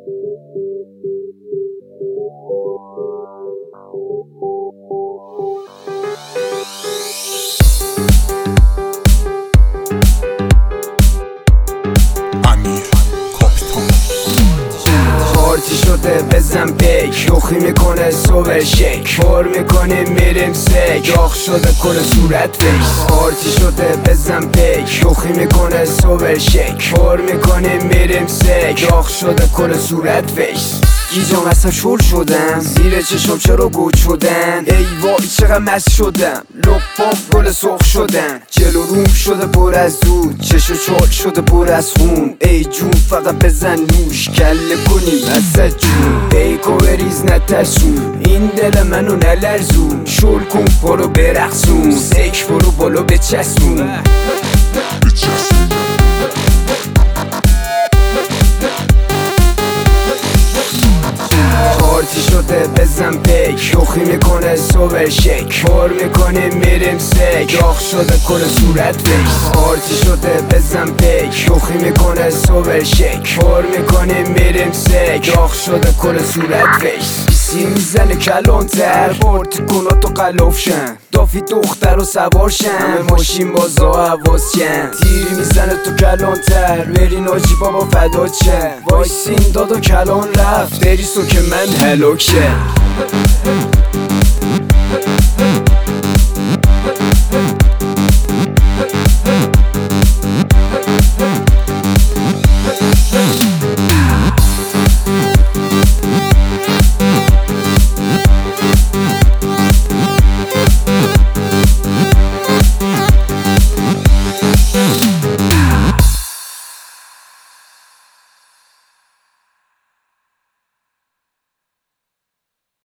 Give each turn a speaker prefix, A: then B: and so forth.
A: پارتی شده بزن بیک، شوخی میکنه سوور شیک، بار میکنیم میریم سک، داغ شده کل صورت فیس. پارتی شده بزن بیک، شوخی میکنه سوور شیک، بار میکنیم میریم سک، داغ شده کل صورت فیس. گیجام اصلا شل شدم، زیر چشم چرا گوچ شدن، ای وای چقدر مست شدم، لپام گل سرخ شدن، جلو روم شده پر از دود، چشم چال شده پر از خون، ای جون فقط بزن نوش، کله کنیم وسط جون، بیکو بریز نترسون، این دل منو نلرزون، شل کن برو برقصون، سک برو بالا بچسبون. پارتی شده بزن بیک، شوخی میکنه سوور شیک، بار میکنیم میریم سک، داغ شده کل صورت فیس. پارتی شده بزن بیک، شوخی میکنه سوور شیک، بار میکنیم میریم سک، داغ شده کل صورت فیس. بیسی میزنه کلانتر، پارتی کناتو قلافشن، دافی دختر و سوارشن، همه ماشین بازا حواس کن، تیری میزنه تو کلانتر، برین آجی بابا فدات شه، وایسین داد و کلان رفت، بریسو که من هلاک شه.